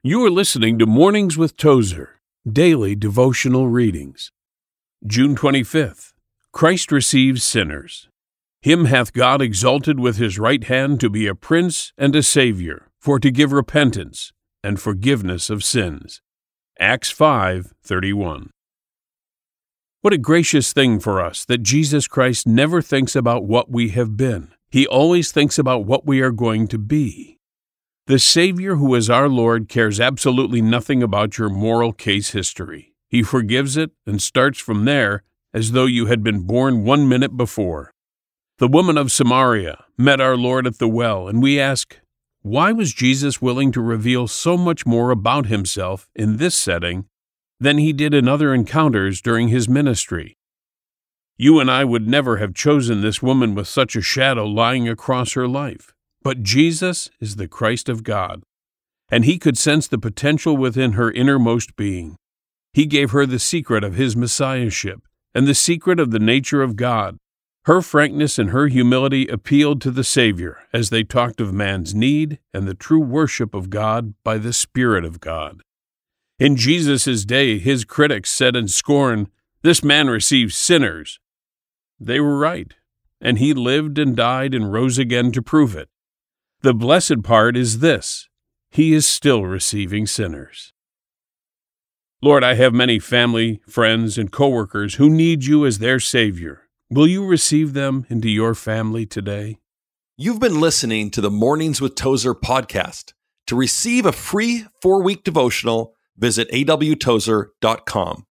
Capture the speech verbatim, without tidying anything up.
You are listening to Mornings with Tozer, Daily Devotional Readings. June twenty-fifth, Christ receives sinners. Him hath God exalted with his right hand to be a prince and a savior, for to give repentance and forgiveness of sins. Acts five thirty-one. What a gracious thing for us that Jesus Christ never thinks about what we have been. He always thinks about what we are going to be. The Savior who is our Lord cares absolutely nothing about your moral case history. He forgives it and starts from there as though you had been born one minute before. The woman of Samaria met our Lord at the well, and we ask, why was Jesus willing to reveal so much more about himself in this setting than he did in other encounters during his ministry? You and I would never have chosen this woman with such a shadow lying across her life. But Jesus is the Christ of God, and he could sense the potential within her innermost being. He gave her the secret of his messiahship and the secret of the nature of God. Her frankness and her humility appealed to the Savior as they talked of man's need and the true worship of God by the Spirit of God. In Jesus' day, his critics said in scorn, "This man receives sinners." They were right, and he lived and died and rose again to prove it. The blessed part is this: he is still receiving sinners. Lord, I have many family, friends, and coworkers who need you as their Savior. Will you receive them into your family today? You've been listening to the Mornings with Tozer podcast. To receive a free four-week devotional, visit a w tozer dot com.